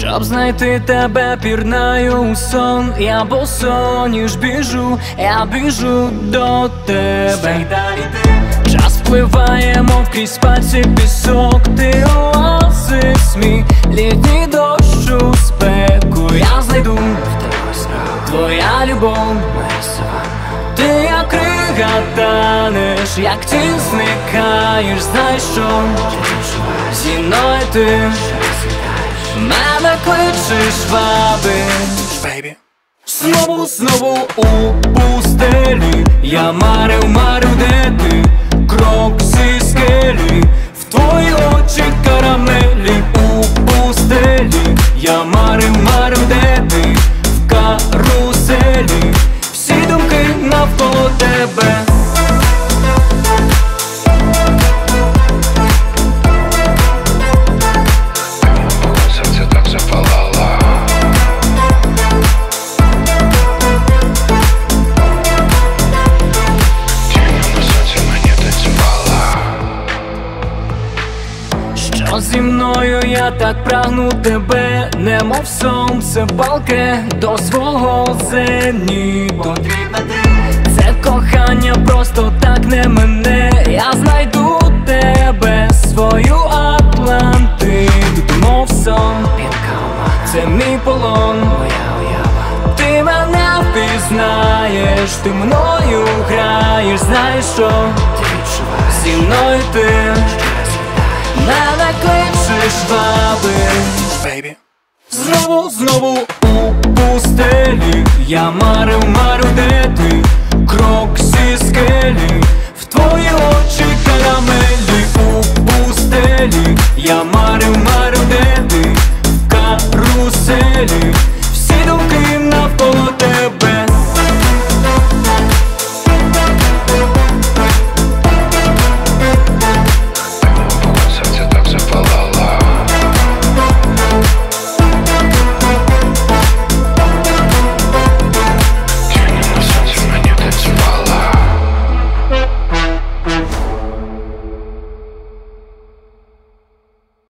Щоб знайти тебе, пірнаю у сон. Я босоніж біжу, я біжу до тебе. Час впливає, мов крізь пальці пісок. Ти оазис мій, літній дощ у спеку. Я знайду твоя любов, ти як крига танеш, як тінь зникаєш. Знаєш що? Зі мною ти мене кличеш, вабиш. Знову у пустелі я марив, де ти? Крок зі скелі, в твої очі карамелі. У пустелі я марив, де ти? В каруселі всі думки навколо тебе. Серце так запалало. Тінь на сонці мені танцювала. Що зі мною я так прагну тебе, немов сонце палке до свого зеніту. Це кохання просто так не мене. Я знайду тебе, свою Атлантиду. Ти мов сон, це мій полон. Ти мене впізнаєш, ти мною граєш. Знаєш що? Зі мною ти мене кличеш, вабиш. Знову у пустелі я марив, де ти? Крок